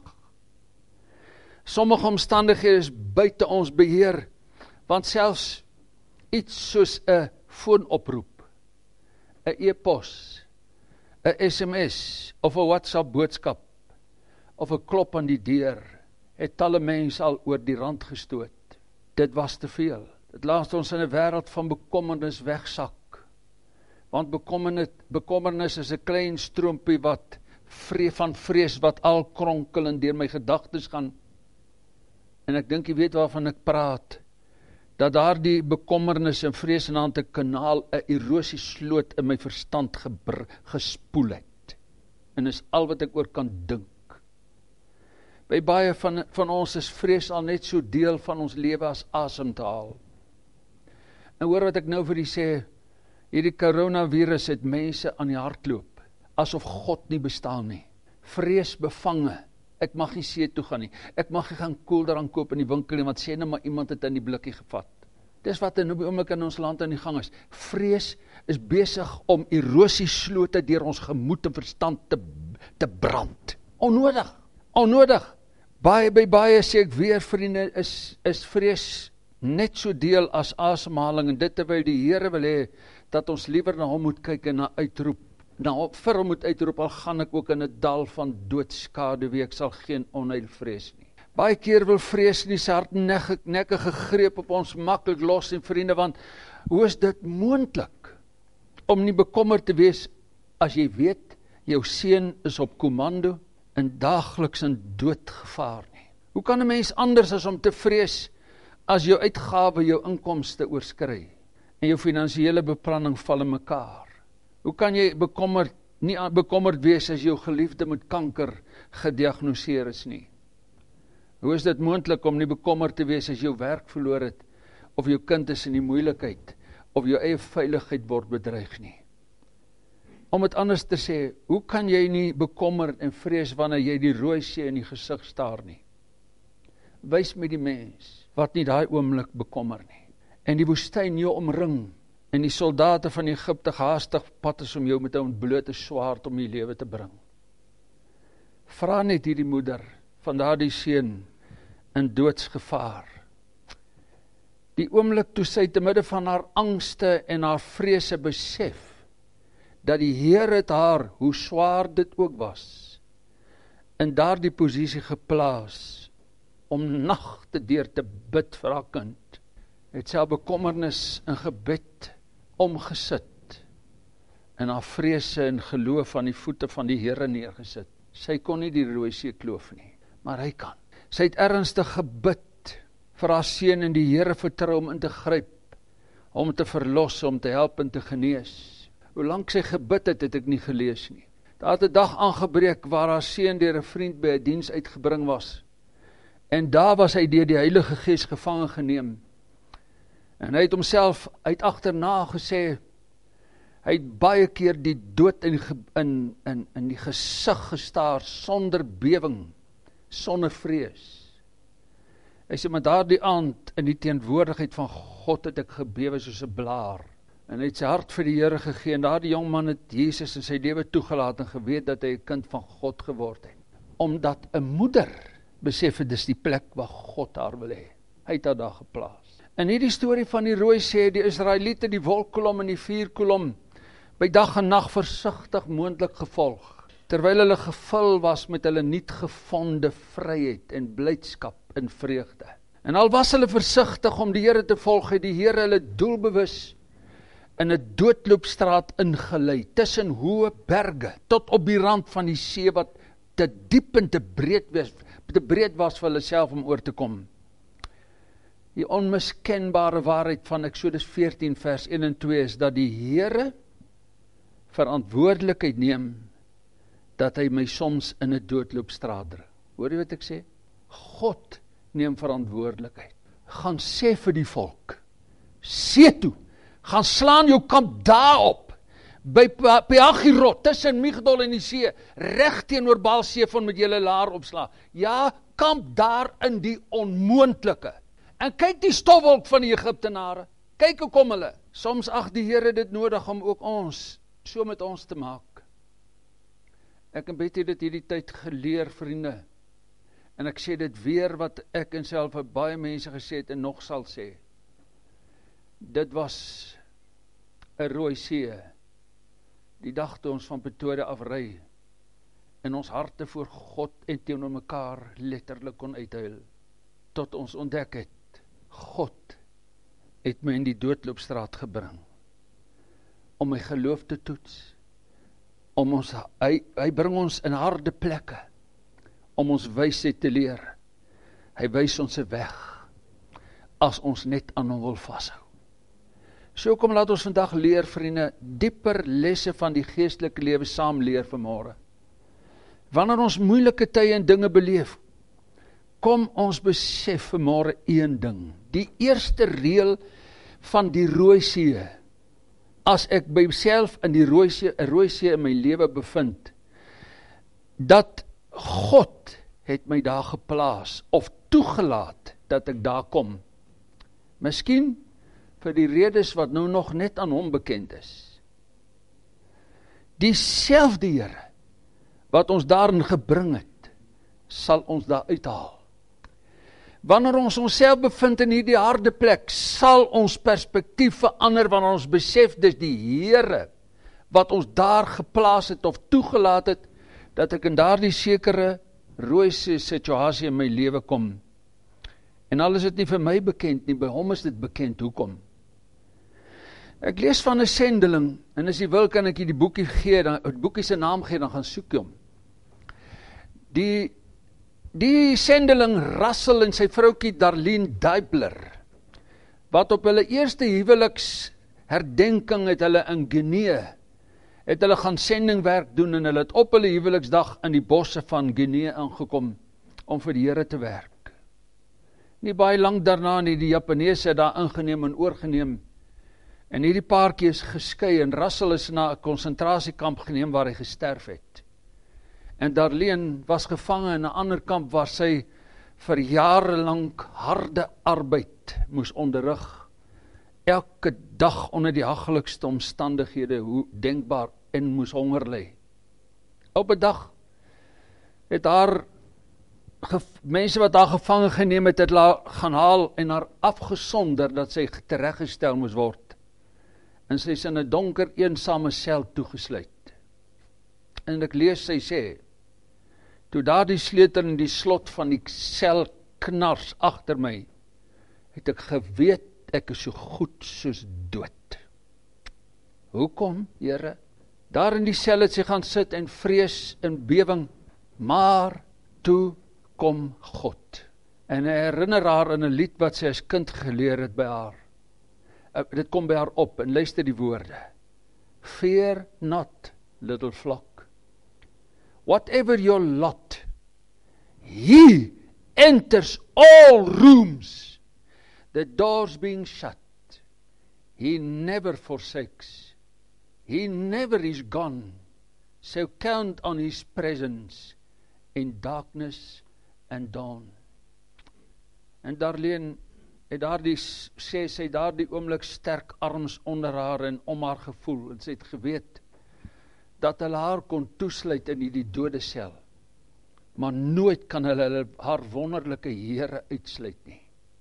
Sommige omstandighede is buite ons beheer, want selfs iets soos 'n foonoproep, 'n e-pos, 'n SMS of 'n WhatsApp boodskap of 'n klop aan die deur het talle mense al oor die rand gestoot. Dit was te veel. Dit laat ons in 'n wêreld van bekommernis wegsak. Want bekommernis is 'n klein stroompie wat van vrees wat al kronkel en deur my gedagtes gaan. En ek dink jy weet waarvan ek praat. Dat daardie bekommernis en vrees in 'n kanaal 'n erosiesloot in my verstand gespoel het. En is al wat ek oor kan dink. By baie van ons is vrees al net so deel van ons lewe as asem te haal. En hoor wat ek nou vir u sê, hierdie coronavirus het mense aan die hart loop, asof God nie bestaan nie. Vrees bevange, ek mag nie see toe gaan nie, ek mag nie gaan koeldrank koop in die winkel nie, want sê nou maar iemand het in die blikkie gevat. Dis wat in die oomblik in ons land aan die gang is. Vrees is besig om erosieslote deur ons gemoed en verstand te brand. Onnodig. By baie sê ek weer, vriende, is vrees net so deel as asemhaling, en dit terwyl die Here wil hê, dat ons liewer na hom moet kyk en vir hom moet uitroep, al gaan ek ook in 'n dal van doodskaduwee, ek sal geen onheil vrees nie. Baie keer wil vrees nie sy hardnekkige greep op ons maklik los, en vriende, want hoe is dit moontlik om nie bekommerd te wees as jy weet, jou seun is op kommando, en daagliks in doodgevaar nie. Hoe kan 'n mens anders as om te vrees as jou uitgawe jou inkomste oorskry en jou finansiële beplanning val in mekaar? Hoe kan jy nie bekommerd wees as jou geliefde met kanker gediagnoseer is nie? Hoe is dit moontlik om nie bekommerd te wees as jou werk verloor het, of jou kind is in die moeilikheid, of jou eie veiligheid word bedreig nie? Om het anders te sê, hoe kan jy nie bekommerd en vrees wanneer jy die rooi see in die gesig staar nie? Wys my die mens wat nie daai oomblik bekommer nie. En die woestyn jou omring, en die soldate van Egipte haastig pad is om jou met 'n ontblote swaard om die lewe te bring. Vra net hierdie moeder van daardie seun in doodsgevaar. Die oomblik toe sy te midde van haar angste en haar vrese besef, dat die Here het haar, hoe swaar dit ook was, in daardie posisie geplaas, om nagte deur te bid vir haar kind, het sy haar bekommernis in gebed omgesit, en haar vrese en geloof aan die voete van die Here neergesit. Sy kon nie die Rooi See kloof nie, maar hy kan. Sy het ernstig gebid vir haar seun en die Here vertrou om in te gryp, om te verlos, om te help en te genees. Hoe lank sy gebid het, het ek nie gelees nie. Daar het 'n dag aangebreek waar haar seun deur 'n vriend by 'n diens uitgebring was. En daar was hy deur die Heilige Gees gevange geneem. En hy het homself uit agterna gesê, hy het baie keer die dood in die gesig gestaar, sonder bewing, sonder vrees. Hy sê, maar daardie aand, in die teenwoordigheid van God, het ek gebewe soos 'n blaar. En hy het sy hart vir die Here gegee, en daardie jong man het Jesus in sy lewe toegelaat, en geweet dat hy 'n kind van God geword het. Omdat 'n moeder besef het, dis die plek waar God haar wil hê. Hy het haar daar geplaas. In hierdie storie van die Rooi See, die Israeliete die wolkkolom en die vuurkolom by dag en nag versigtig moontlik gevolg, terwyl hulle gevul was met hulle nuut gevonde vryheid en blydskap en vreugde. En al was hulle versigtig om die Here te volg, het die Here hulle doelbewus in 'n doodloopstraat ingelei, tussen hoë berge, tot op die rand van die see, wat te diep en te breed was vir hulle self om oor te kom. Die onmiskenbare waarheid van Eksodus 14 vers 1 en 2 is dat die Here verantwoordelikheid neem dat hy my soms in 'n doodloopstraat dra. Hoor jy wat ek sê? God neem verantwoordelikheid. Gaan sê vir die volk, see toe, gaan slaan jou kamp daarop, by Peagirot, tussen Migdol en die see, reg teenoor Baal-Zephon met julle laar opslaan. Ja, kamp daar in die onmoontlike. En kyk die stofwolk van die Egiptenare. Kyk hoe kom hulle. Soms ag die Here dit nodig om ook ons, so met ons te maak. Ek en Betty het dit hierdie tyd geleer, vriende. En ek sê dit weer wat ek en self vir baie mense gesê het en nog sal sê. Dit was 'n rooi see. Die dag toe ons van Pretoria afry en ons harte voor God en teenoor mekaar letterlik kon uithuil. Tot ons ontdek het, God het my in die doodloopstraat gebring. Om my geloof te toets. Om ons, hy bring ons in harde plekke. Om ons wysheid te leer. Hy wys ons 'n weg. As ons net aan hom wil vashou. So kom laat ons vandag leer, vriende, dieper lesse van die geestelike lewe saam leer vanmôre. Wanneer ons moeilike tye en dinge beleef, kom ons besef vanmôre een ding. Die eerste reël van die Rooi See, as ek by myself in die Rooi See in my lewe bevind, dat God het my daar geplaas, of toegelaat, dat ek daar kom. Miskien vir die redes wat nou nog net aan hom bekend is. Dieselfde Here, wat ons daarin gebring het, sal ons daar uithaal. Wanneer ons onsself bevind in hierdie harde plek, sal ons perspektief verander, wanneer ons besef, dis die Here, wat ons daar geplaas het, of toegelaat het, dat ek in daardie sekere rooi situasie in my lewe kom. En al is dit nie vir my bekend nie, by hom is dit bekend, hoekom? Ek lees van 'n sendeling, en as jy wil kan ek jy die boekie gee, die boekie se naam gee, dan gaan soek jy hom. Die sendeling Russell en sy vroukie Darlene Deibler, wat op hulle eerste huweliksherdenking het hulle in Guinea, het hulle gaan sendingwerk doen, en hulle het op hulle huweliksdag in die bosse van Guinea aangekom, om vir die Here te werk. Nie baie lank daarna nie, die Japaneese het daar ingeneem en oorgeneem, en hierdie paartjie is geskei, en Russell is na 'n konsentrasiekamp geneem waar hy gesterf het. En Darlene was gevange in 'n ander kamp waar sy vir jare lank harde arbeid moes onderrig. Elke dag onder die hagelikste omstandighede denkbaar en moes honger ly. Op 'n dag het haar mense wat haar gevange geneem het gaan haal en haar afgesonder dat sy tereggestel moes word. En sy is in 'n donker, eensame sel toegesluit. En ek lees, sy sê, toe daar die sleutel in die slot van die sel knars agter my, het ek geweet, ek is so goed soos dood. Hoekom, Here? Daar in die sel het sy gaan sit en vrees en bewing, maar toe kom God. En hy herinner haar in 'n lied wat sy as kind geleer het by haar. Dit kom by haar op, en luister die woorde. Fear not, little flock. Whatever your lot, he enters all rooms, the doors being shut. He never forsakes. He never is gone. So count on his presence in darkness and dawn. En Darlene sê sy daardie oomblik sterk arms onder haar en om haar gevoel, en sy het geweet dat hulle haar kon toesluit in die dode sel, maar nooit kan hulle haar wonderlike Here uitsluit nie.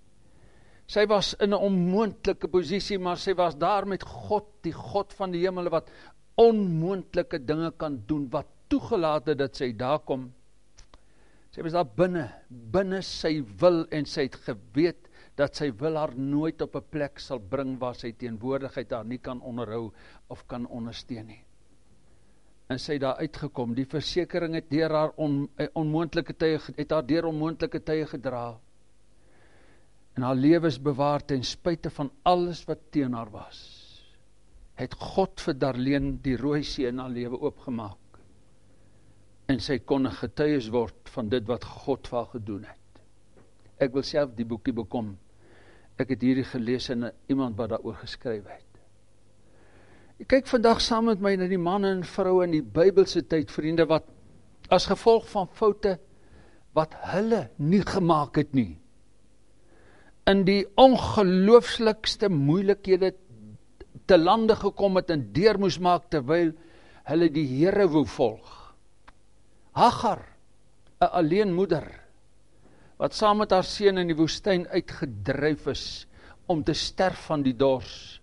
Sy was in 'n onmoontlike posisie, maar sy was daar met God, die God van die hemel, wat onmoontlike dinge kan doen, wat toegelaat het dat sy daar kom. Sy was daar binne sy wil, en sy het geweet dat sy wil haar nooit op 'n plek sal bring waar sy teenwoordigheid haar nie kan onderhou of kan ondersteun nie. En sy het daar uitgekom. Die versekering het deur haar onmoontlike tye gedra. en haar lewe is bewaar ten spyte van alles wat teen haar was. Het God vir Darlene die Rooi See in haar lewe oopgemaak. En sy kon 'n getuies word van dit wat God vir haar gedoen het. Ek wil self die boekie bekom. Ek het hierdie gelees en iemand wat daaroor geskryf het. Ek kyk vandag saam met my na die manne en vroue in die Bybelse tyd, vriende, wat as gevolg van foute wat hulle nie gemaak het nie, in die ongelooflikste moeilikhede te lande gekom het en deur moes maak terwyl hulle die Here wou volg. Hagar, 'n alleen moeder, wat saam met haar seun in die woestyn uitgedryf is om te sterf van die dors.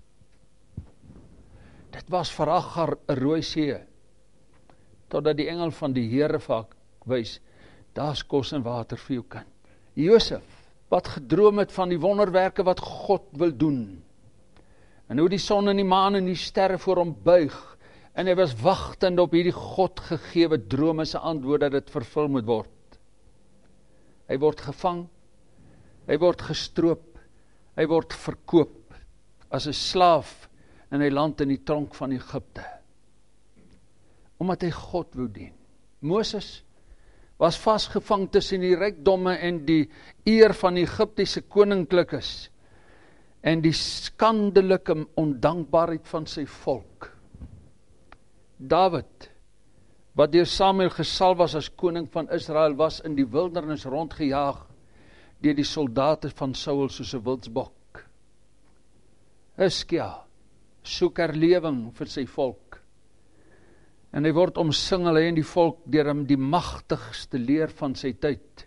Dit was vir Hagar 'n Rooi See, totdat die engel van die Here vir haar wys, daar's kos en water vir jou kind. Josef, wat gedroom het van die wonderwerke wat God wil doen, en hoe die son en die maan en die sterre voor hom buig, en hy was wagtend op hierdie God gegewe drome se antwoord dat dit vervul moet word. Hy word gevang, hy word gestroop, hy word verkoop as 'n slaaf en hy land in die tronk van Egipte. Omdat hy God wou dien. Moses was vasgevang tussen die rykdomme en die eer van die Egiptiese koninklikes en die skandelike ondankbaarheid van sy volk. Dawid, wat deur Samuel gesalf was as koning van Israel, was in die wildernis rondgejaag deur die soldate van Saul soos 'n wildsbok. Hiskia soek herlewing vir sy volk. En hy word omsingel, hy en die volk, deur hom die magtigste leer van sy tyd.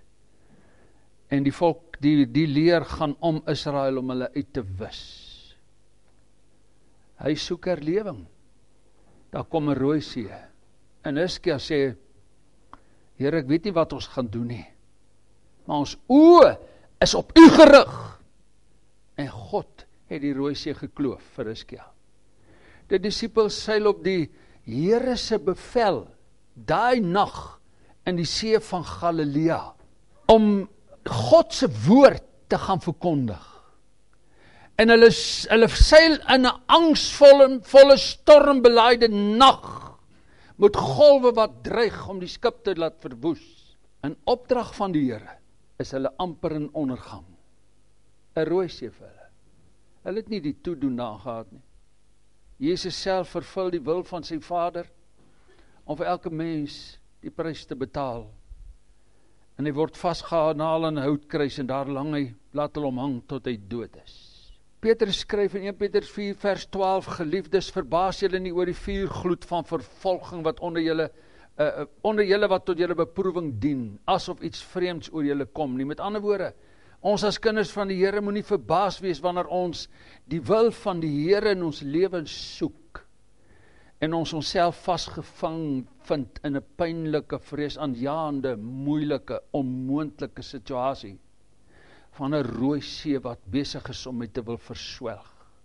En die volk, die leer gaan om Israel om hulle uit te wis. Hy soek herlewing. Daar kom 'n Rooi See. En Hiskia sê, Here, ek weet nie wat ons gaan doen nie, maar ons oë is op U gerig. En God het die Rooi See gekloof vir Hiskia. Die disippels seil op die Here se bevel, daai nag in die see van Galilea, om God se woord te gaan verkondig. En hulle seil in 'n angsvolle stormbelaaide nag, met golwe wat dreig om die skip te laat verwoes. In opdrag van die Here is hulle amper in ondergang. 'n Rooi See vir hulle. Hulle het nie die toedoen daar gehad nie. Jesus self vervul die wil van sy Vader, om vir elke mens die prys te betaal. En hy word vasgehaal in 'n houtkruis, en daar lang hy, laat hulle hom hang tot hy dood is. Petrus skryf in 1 Petrus 4 vers 12, geliefdes, verbaas julle nie oor die vuurgloed van vervolging wat onder julle wat tot julle beproewing dien, asof iets vreemds oor julle kom nie. Met ander woorde, ons as kinders van die Here moenie verbaas wees wanneer ons die wil van die Here in ons lewens soek en ons onsself vasgevang vind in 'n pynlike, vreesaanjaende, moeilike, onmoontlike situasie van 'n Rooi See wat besig is om my te wil verswelg.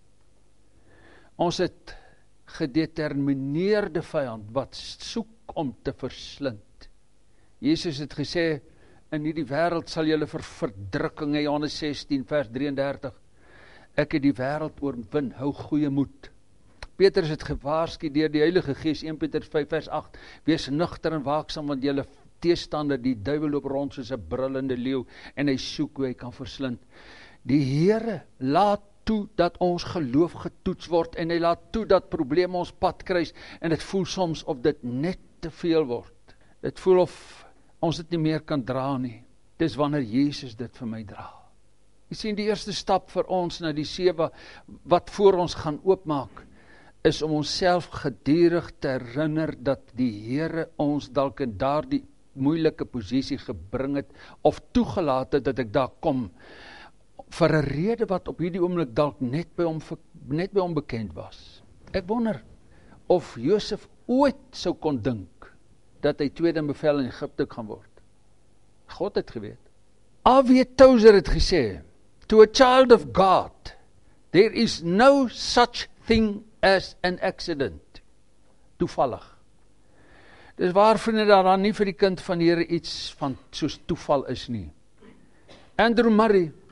Ons het gedetermineerde vyand wat soek om te verslind. Jesus het gesê, in hierdie wêreld sal julle vir verdrukking, Johannes 16 vers 33, ek het die wêreld oorwin, hou goeie moed. Petrus het gewaarsku deur die Heilige Gees, 1 Petrus 5 vers 8, wees nugter en waaksaam, want julle teestander, die duiwel loop rond soos 'n brullende leeu, en hy soek hoe hy kan verslind. Die Here laat toe dat ons geloof getoets word, en hy laat toe dat probleme ons pad kruis, en dit voel soms of dit net te veel word. Dit voel of ons dit nie meer kan dra nie. Dis wanneer Jesus dit vir my dra. Jy sien, die eerste stap vir ons na die see wat voor ons gaan oopmaak, is om onsself gedurig te herinner dat die Here ons dalk in daardie moeilike posisie gebring het, of toegelaat het dat ek daar kom, vir 'n rede wat op hierdie oomblik dalk net by hom bekend was. Ek wonder of Josef ooit sou kon dink dat hy tweede in bevel in Egipte gaan word. God het geweet. A.W. Tozer het gesê, to a child of God, there is no such thing as an accident. Toevallig. Dis waar, vriende, daar nie vir die kind van die Here iets van soos toeval is nie. Andrew Murray,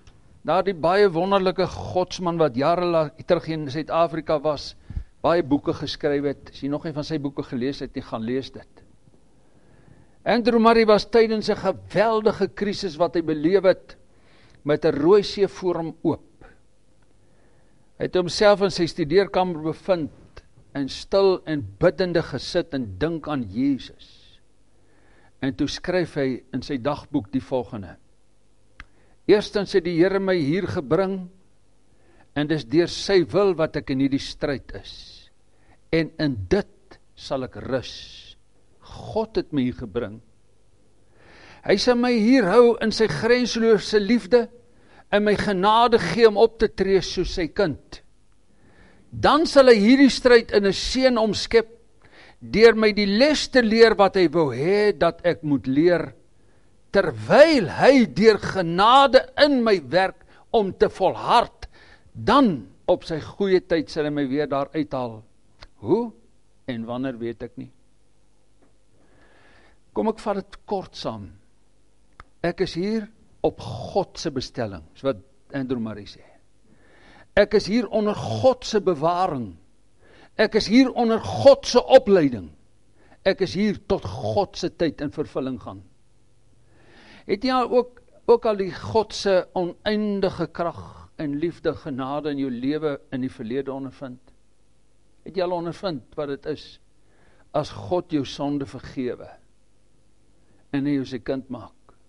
Daar die baie wonderlike godsman wat jare terug in Suid-Afrika was, baie boeke geskryf het. As jy nog nie van sy boeke gelees het, nie gaan lees dit. Andrew Murray was tydens 'n geweldige krisis wat hy beleef het, met 'n rooi see voor hom oop. Hy het homself in sy studeerkamer bevind, en stil en biddende gesit en dink aan Jesus. En toe skryf hy in sy dagboek die volgende: Eerstens het die Here my hier gebring, en dis deur sy wil wat ek in hierdie stryd is. En in dit sal ek rus. God het my hier gebring. Hy sal my hier hou in sy grenslose liefde, en my genade gee om op te tree soos sy kind. Dan sal hy hierdie stryd in 'n seën omskep, deur my die les te leer wat hy wou hê dat ek moet leer, terwyl hy deur genade in my werk om te volhard, dan op sy goeie tyd sal hy my weer daar uithaal. Hoe en wanneer weet ek nie. Kom ek vat dit kort saam. Ek is hier op God se bestelling, is wat Andrew Murray sê. Ek is hier onder God se bewaring. Ek is hier onder God se opleiding. Ek is hier tot God se tyd in vervulling gaan. Het jy ook al die God se oneindige krag en liefde, genade in jou lewe in die verlede ondervind? Het jy al ondervind wat dit is as God jou sonde vergewe en hy jou sy kind maak?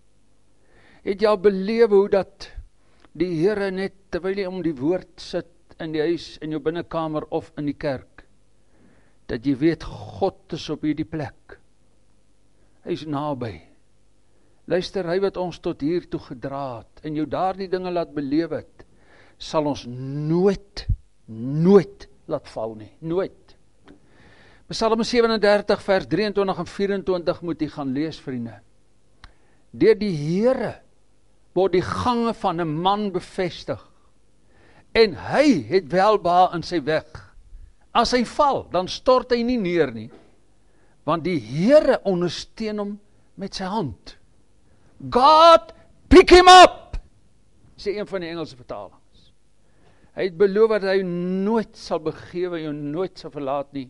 Het jy al beleef hoe dat die Here net, terwyl jy om die woord sit in die huis, in jou binnekamer of in die kerk, dat jy weet, God is op hierdie plek. Hy is naby. Luister, hy wat ons tot hier toe gedra het, en jou daardie dinge laat beleef het, sal ons nooit laat val nie. Nooit. Psalm 37 vers 23 en 24 moet jy gaan lees, vriende. Deur die Here word die gange van 'n man bevestig, en hy het welbehae in sy weg. As hy val, dan stort hy nie neer nie, want die Here ondersteun hom met sy hand. God, pick him up, sê een van die Engelse vertalings. Hy het beloof dat hy nooit sal begewe, jou nooit sal verlaat nie.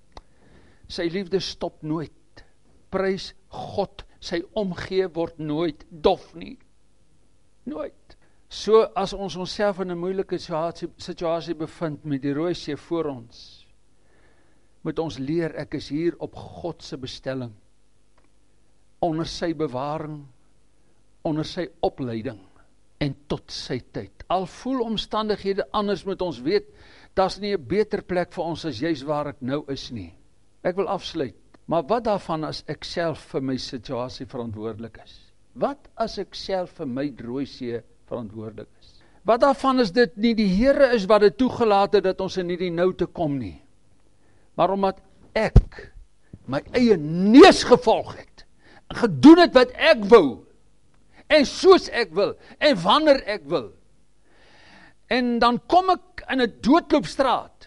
Sy liefde stop nooit. Prys God, sy omgee word nooit dof nie. Nooit. So as ons onsself in 'n moeilike situasie bevind met die rooi see voor ons, moet ons leer, ek is hier op God se bestelling, onder sy bewaring, onder sy opleiding en tot sy tyd. Al voel omstandighede anders, moet ons weet, daar's nie 'n beter plek vir ons as juis waar ek nou is nie. Ek wil afsluit, maar wat daarvan as ek self vir my situasie verantwoordelik is? Wat as ek self vir my rooi see verantwoordelik is? Wat daarvan is dit nie die Here is wat dit toegelaat het dat ons in hierdie nou te kom nie, maar omdat ek my eie neus gevolg het, en gedoen het wat ek wou, en soos ek wil, en wanneer ek wil, en dan kom ek in 'n doodloopstraat,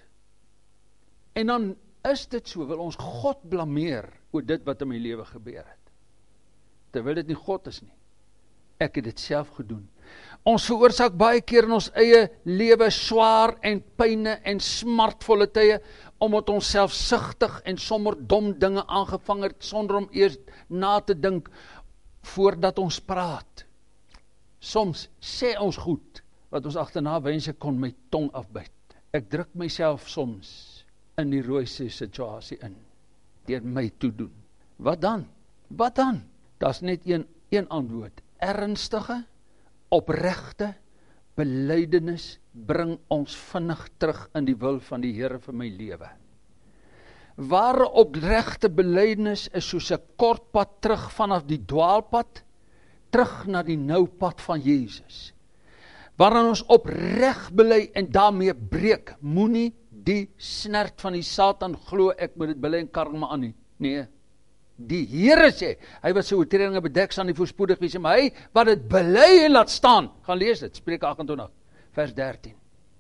en dan is dit so, wil ons God blameer oor dit wat in my lewe gebeur het, terwyl dit nie God is nie. Ek het dit self gedoen. Ons veroorsaak baie keer in ons eie lewe swaar en pyne en smartvolle tye, omdat ons selfsugtig en sommer dom dinge aangevang het, sonder om eers na te dink, voordat ons praat. Soms sê ons goed, wat ons agterna wens ek kon my tong afbyt. Ek druk myself soms in die rooi see situasie in, deur my toedoen. Wat dan? Wat dan? Daar's net een antwoord. Ernstige, opregte belydenis bring ons vinnig terug in die wil van die Here vir my lewe. Ware opregte belydenis is soos 'n kort pad terug vanaf die dwaalpad, terug na die nou pad van Jesus. Waarin ons opreg bely en daarmee breek. Moenie die snert van die Satan glo, ek moet dit bely en karring maar aan nie. Nee. Die Here sê, hy wat sy oortredinge bedek sal nie voorspoedig wees, maar hy wat dit bely en laat staan, gaan lees dit, Spreuke 28, vers 13.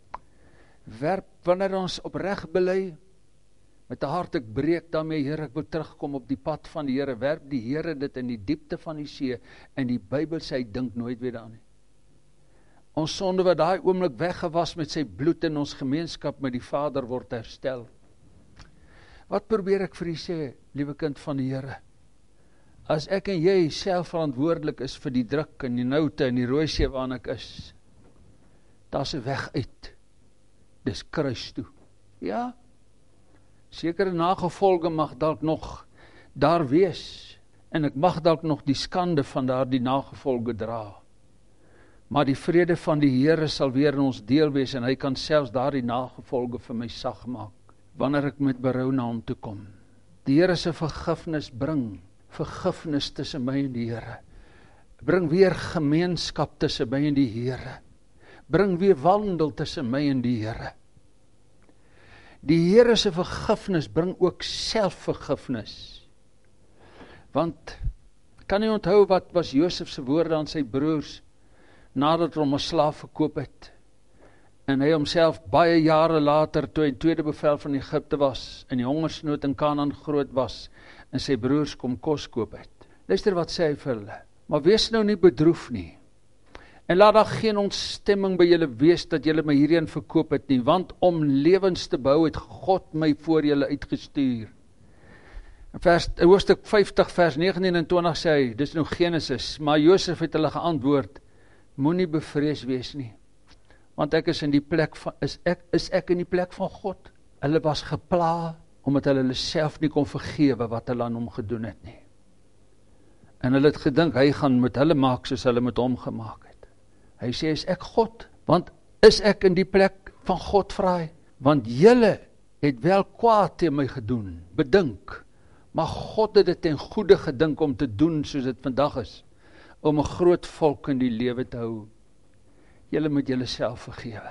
Werp, wanneer ons opreg bely, met 'n hart ek breek daarmee, Here, ek wil terugkom op die pad van die Here, werp die Here dit in die diepte van die see, en die Bybel sê, hy dink nooit weer daaraan nie. Ons sonde wat daai oomblik weggewas met sy bloed en ons gemeenskap met die Vader word herstel. Wat probeer ek vir u sê, liewe kind van die Here? As ek en jy self verantwoordelik is vir die druk en die noute en die rooisee waarin ek is, daar's 'n weg uit. Dis kruis toe. Ja, sekere nagevolge mag dalk nog daar wees, en ek mag dalk nog die skande van daardie nagevolge dra. Maar die vrede van die Here sal weer in ons deel wees, en hy kan selfs daardie nagevolge vir my sag maak, wanneer ek met berou na hom toe kom. Die Here se vergifnis bring vergifnis tussen my en die Here. Bring weer gemeenskap tussen my en die Here. Bring weer wandel tussen my en die Here. Die Here se vergifnis bring ook selfvergifnis. Want, kan jy onthou wat was Josef se woorde aan sy broers, nadat hy hom as slaaf verkoop het, en hy homself baie jare later, toe hy in tweede bevel van Egipte was, en die hongersnood in Kanaan groot was, en sy broers kom kos koop het. Luister wat sê hy vir hulle, maar wees nou nie bedroef nie, en laat daar geen ontstemming by julle wees, dat julle my hierheen verkoop het nie, want om lewens te bou het God my voor julle uitgestuur. In hoofstuk 50 vers 19 en 20 sê hy, dis nou Genesis, maar Josef het hulle geantwoord, moenie bevrees wees nie, want ek is in die plek van, is ek in die plek van God. Hulle was gepla, omdat hulle self nie kon vergewe wat hulle aan hom gedoen het nie. En hulle het gedink, hy gaan met hulle maak soos hulle met hom gemaak het. Hy sê, is ek God? Want is ek in die plek van God, vra hy? Want julle het wel kwaad teen my gedoen, bedink, maar God het dit ten goeie gedink om te doen soos dit vandag is, om 'n groot volk in die lewe te hou. Julle moet julle self vergewe.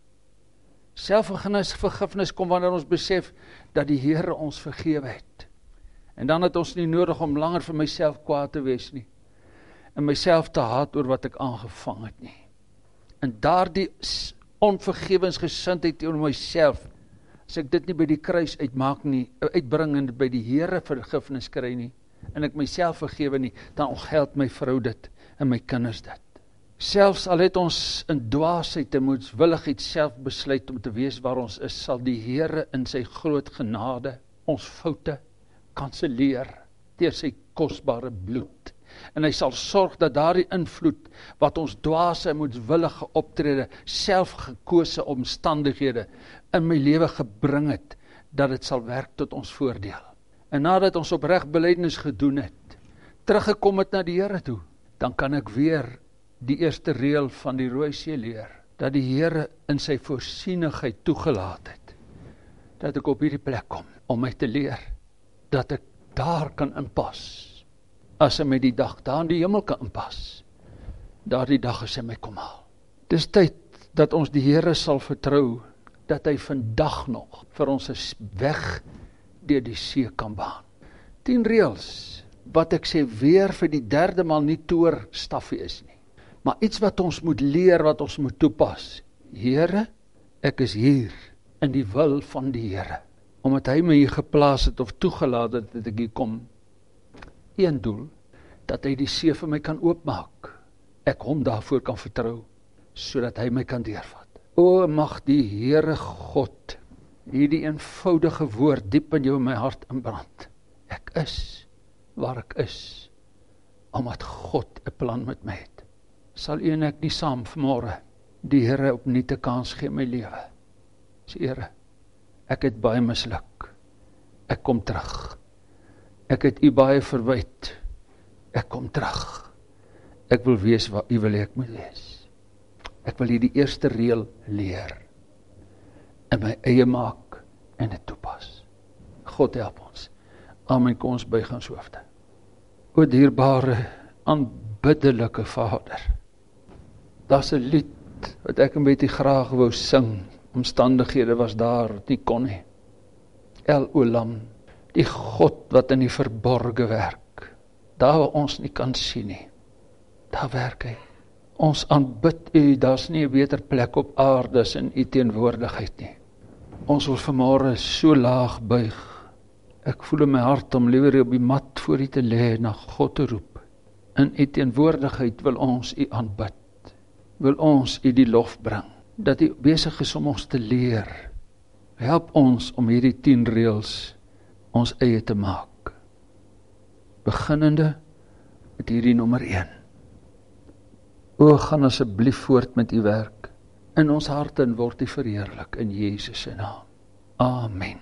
Selfvergifnis kom wanneer ons besef dat die Here ons vergewe het. En dan het ons nie nodig om langer vir myself kwaad te wees nie, en myself te haat oor wat ek aangevang het nie. En daardie onvergewensgesindheid teenoor myself, as ek dit nie by die kruis uitbring en by die Here vergifnis kry nie, en ek myself vergewe nie, dan ontheld my vrou dit, en my kinders dit. Selfs al het ons in dwaasheid en moedswilligheid self besluit om te wees waar ons is, sal die Here in sy groot genade ons foute kanseleer deur sy kosbare bloed. En hy sal sorg dat daardie invloed wat ons dwaase en moedswillige optrede, selfgekose omstandighede in my lewe gebring het, dat dit sal werk tot ons voordeel. En nadat ons opreg belydenis gedoen het, teruggekom het na die Here toe, dan kan ek weer die eerste reël van die Rooisee leer, dat die Here in sy voorsienigheid toegelaat het, dat ek op hierdie plek kom, om my te leer, dat ek daar kan inpas, as hy my die dag daar in die hemel kan inpas, daardie dag as hy my kom haal. Dis tyd dat ons die Here sal vertrou, dat hy vandag nog vir ons 'n weg deur die see kan baan. 10 reëls, wat ek sê weer vir die 3de maal nie toer staffie is nie, maar iets wat ons moet leer, wat ons moet toepas. Here, ek is hier in die wil van die Here, omdat hy my hier geplaas het of toegelaat het dat ek hier kom. Een doel, dat hy die see vir my kan oopmaak, ek hom daarvoor kan vertrou, sodat hy my kan deurvat. O, mag die Here God hierdie eenvoudige woord diep in jou en my hart inbrand. Ek is waar ek is, omdat God 'n plan met my het. Sal u en ek nie saam vanmôre die Here opnuut 'n kans gee in my lewe? Sê Here, ek het baie misluk. Ek kom terug. Ek het u baie verwyd. Ek kom terug. Ek wil wees wat u wil hê ek moet wees. Ek wil hier die eerste reël leer, en my eie maak, en dit toepas. God help ons. Amen, kom ons buig ons hoofde. O dierbare, aanbiddelike Vader, daar's 'n lied wat ek en Betty graag wou sing, omstandighede was daar, wat nie kon nie. El Olam, die God wat in die verborge werk, daar waar ons nie kan sien nie, daar werk hy. Ons aanbid u, daar's nie 'n beter plek op aarde as in u teenwoordigheid nie. Ons wil vanmôre so laag buig. Ek voel in my hart om liewer op die mat voor u te lê, na God te roep. In u teenwoordigheid wil ons u aanbid. wil ons U die lof bring, dat U besig is om ons te leer. Help ons om hierdie 10 reëls ons eie te maak. Beginnende met hierdie nommer 1. O, gaan asseblief voort met U werk in ons harte en word U verheerlik in Jesus se naam. Amen.